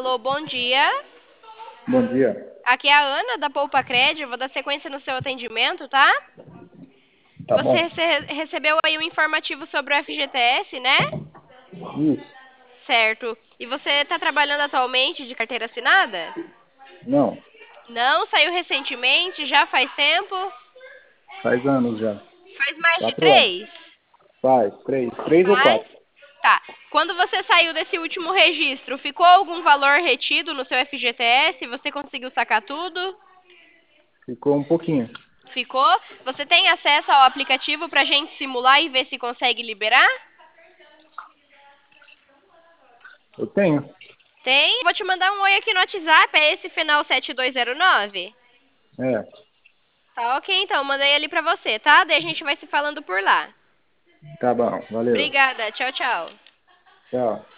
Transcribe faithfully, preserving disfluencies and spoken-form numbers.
Alô, bom dia. Bom dia. Aqui é a Ana da Poupa Cred. Eu vou dar sequência no seu atendimento, tá? Tá Você bom? rece- recebeu aí um informativo sobre o F G T S, né? Isso. Certo. E você está trabalhando atualmente de carteira assinada? Não, Não, saiu recentemente, já faz tempo? faz anos já. Faz mais de Quatro anos. três? Faz, três. Três ou Faz? quatro. Tá. Quando você saiu desse último registro, ficou algum valor retido no seu F G T S? Você conseguiu sacar tudo? Ficou um pouquinho. Ficou? Você tem acesso ao aplicativo pra gente simular e ver se consegue liberar? Eu tenho. Tem? Vou te mandar um oi aqui no WhatsApp, é esse final sete dois zero nove? É, Tá ok, então, mandei ali pra você, tá? Daí a gente vai se falando por lá. tá bom. Valeu. Obrigada, tchau, tchau. Tchau.